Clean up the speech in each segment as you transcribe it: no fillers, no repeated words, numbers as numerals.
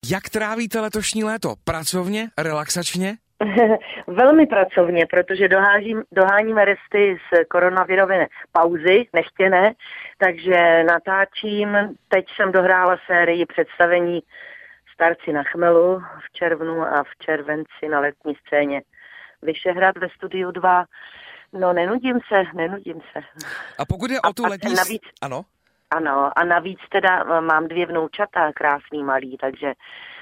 Jak trávíte letošní léto? Pracovně? Relaxačně? Velmi pracovně, protože doháníme resty z koronavirové pauzy, nechtěné, takže natáčím. Teď jsem dohrála sérii představení Starci na chmelu v červnu a v červenci na letní scéně Vyšehrad ve Studiu 2. No, nenudím se. A pokud je o tu letní... Ano? Ano, a navíc teda mám 2 vnoučata, krásný malý, takže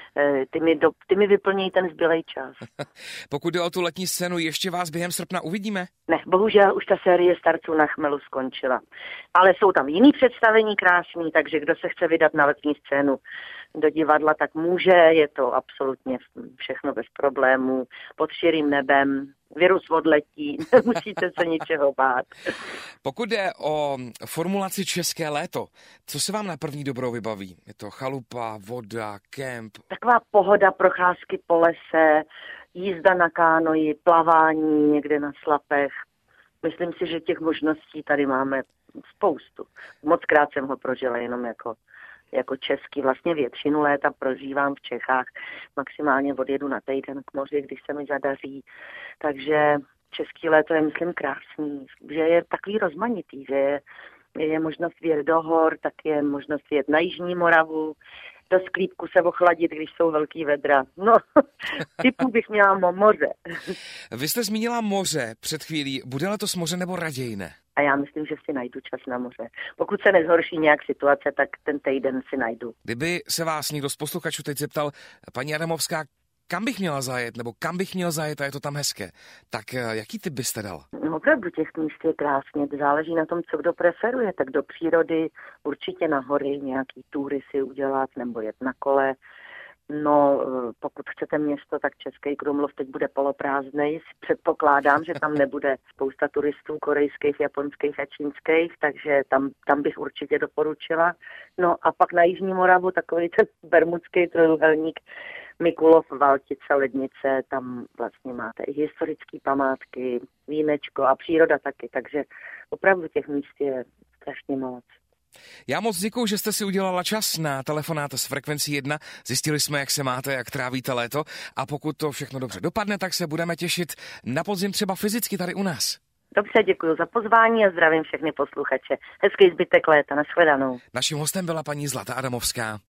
ty mi vyplnějí ten zbylej čas. Pokud jde o tu letní scénu, ještě vás během srpna uvidíme? Ne, bohužel už ta série Starců na chmelu skončila. Ale jsou tam jiný představení krásný, takže kdo se chce vydat na letní scénu do divadla, tak může, je to absolutně všechno bez problémů, pod širým nebem, virus odletí, nemusíte se ničeho bát. Pokud jde o formulaci České léto, co se vám na první dobrou vybaví? Je to chalupa, voda, kemp? Taková pohoda, procházky po lese, jízda na kánoji, plavání někde na slapech. Myslím si, že těch možností tady máme spoustu. Mockrát jsem ho prožila jenom jako český. Vlastně většinu léta prožívám v Čechách. Maximálně odjedu na týden k moři, když se mi zadaří. Takže český léto je, myslím, krásný. Že je takový rozmanitý, že je možnost vyjet do hor, tak je možnost vyjet na Jižní Moravu, do Sklípku se ochladit, když jsou velký vedra. No, typu bych měla moře. Vy jste zmínila moře před chvílí. Bude letos moře nebo raději ne? A já myslím, že si najdu čas na moře. Pokud se nezhorší nějak situace, tak ten týden si najdu. Kdyby se vás někdo z posluchačů teď zeptal, paní Adamovská, kam bych měla zajet, nebo kam bych měl zajet a je to tam hezké, tak jaký tip byste dal? No, opravdu těch míst je krásně, záleží na tom, co kdo preferuje, tak do přírody, určitě na hory, nějaký túry si udělat, nebo jet na kole. No, pokud chcete město, tak Český Krumlov teď bude poloprázdnej. Předpokládám, že tam nebude spousta turistů korejských, japonských a čínských, takže tam bych určitě doporučila. No a pak na Jižní Moravu takový ten bermudský trojúhelník, Mikulov, Valtice, Lednice, tam vlastně máte i historické památky, vínečko a příroda taky, takže opravdu těch míst je strašně moc. Já moc děkuju, že jste si udělala čas na telefonát s Frekvencí 1. Zjistili jsme, jak se máte, jak trávíte léto a pokud to všechno dobře dopadne, tak se budeme těšit na podzim třeba fyzicky tady u nás. Dobře, děkuji za pozvání a zdravím všechny posluchače. Hezký zbytek léta, nashledanou. Naším hostem byla paní Zlata Adamovská.